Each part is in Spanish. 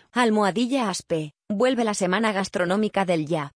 Almohadilla Aspe, vuelve la semana gastronómica del Ya.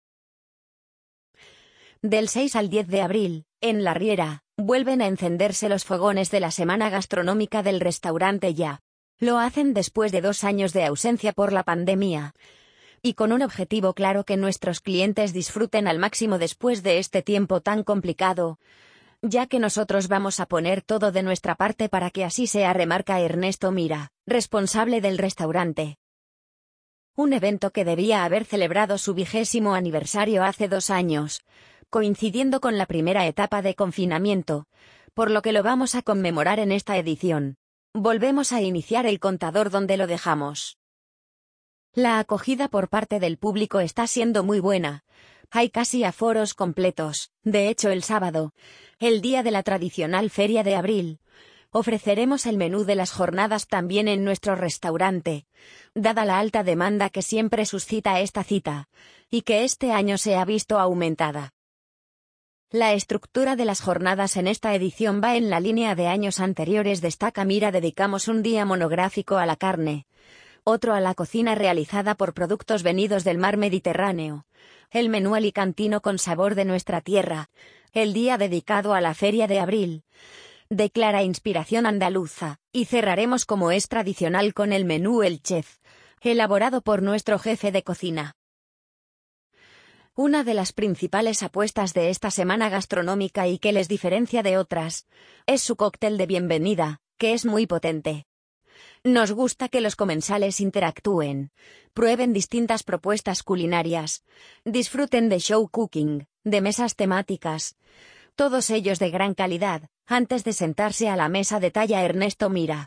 Del 6 al 10 de abril, en La Riera, vuelven a encenderse los fogones de la semana gastronómica del restaurante Ya. Lo hacen después de 2 años de ausencia por la pandemia. Y con un objetivo claro: que nuestros clientes disfruten al máximo después de este tiempo tan complicado. Ya que nosotros vamos a poner todo de nuestra parte para que así sea, remarca Ernesto Mira, responsable del restaurante. Un evento que debía haber celebrado su 20º aniversario hace 2 años, coincidiendo con la primera etapa de confinamiento, por lo que lo vamos a conmemorar en esta edición. Volvemos a iniciar el contador donde lo dejamos. La acogida por parte del público está siendo muy buena. Hay casi aforos completos. De hecho, el sábado, el día de la tradicional Feria de Abril, ofreceremos el menú de las jornadas también en nuestro restaurante, dada la alta demanda que siempre suscita esta cita, y que este año se ha visto aumentada. La estructura de las jornadas en esta edición va en la línea de años anteriores. Destaca Mira: dedicamos un día monográfico a la carne, otro a la cocina realizada por productos venidos del mar Mediterráneo, el menú alicantino con sabor de nuestra tierra, el día dedicado a la Feria de Abril, de clara inspiración andaluza, y cerraremos, como es tradicional, con el menú El Chef, elaborado por nuestro jefe de cocina. Una de las principales apuestas de esta semana gastronómica, y que les diferencia de otras, es su cóctel de bienvenida, que es muy potente. Nos gusta que los comensales interactúen, prueben distintas propuestas culinarias, disfruten de show cooking, de mesas temáticas, todos ellos de gran calidad, antes de sentarse a la mesa, detalla Ernesto Mira.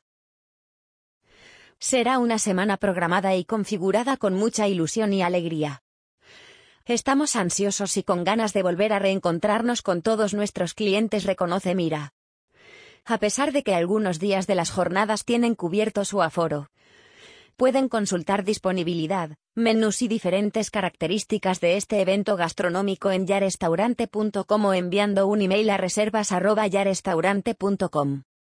Será una semana programada y configurada con mucha ilusión y alegría. Estamos ansiosos y con ganas de volver a reencontrarnos con todos nuestros clientes, reconoce Mira. A pesar de que algunos días de las jornadas tienen cubierto su aforo, pueden consultar disponibilidad, menús y diferentes características de este evento gastronómico en yarestaurante.com o enviando un email a reservas@yarestaurante.com.